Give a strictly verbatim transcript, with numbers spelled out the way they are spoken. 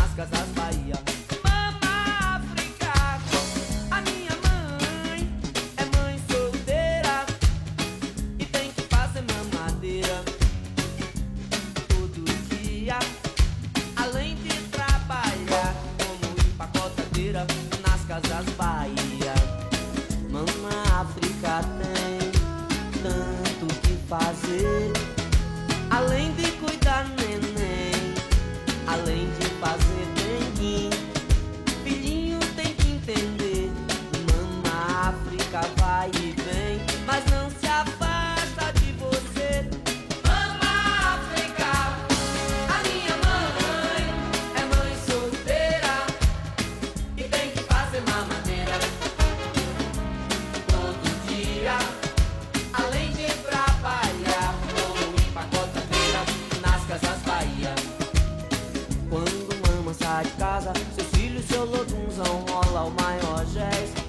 nas casas Bahia. Mama África, a minha mãe é mãe solteira e tem que fazer mamadeira todo dia, além de trabalhar como empacotadeira nas casas Bahia. Mama África tem tanto que fazer, além de cuidar neném, além de fazer dengue. Filhinho tem que entender, Mama África vai e vem, mas não se afasta de você. Mama África, a minha mãe é mãe solteira e tem que fazer mamadeira todo dia, além de trabalhar como empacotadeira nas casas Bahia. Quando mama sai de casa, seus filhos, seu lodunzão rola o maior jazz.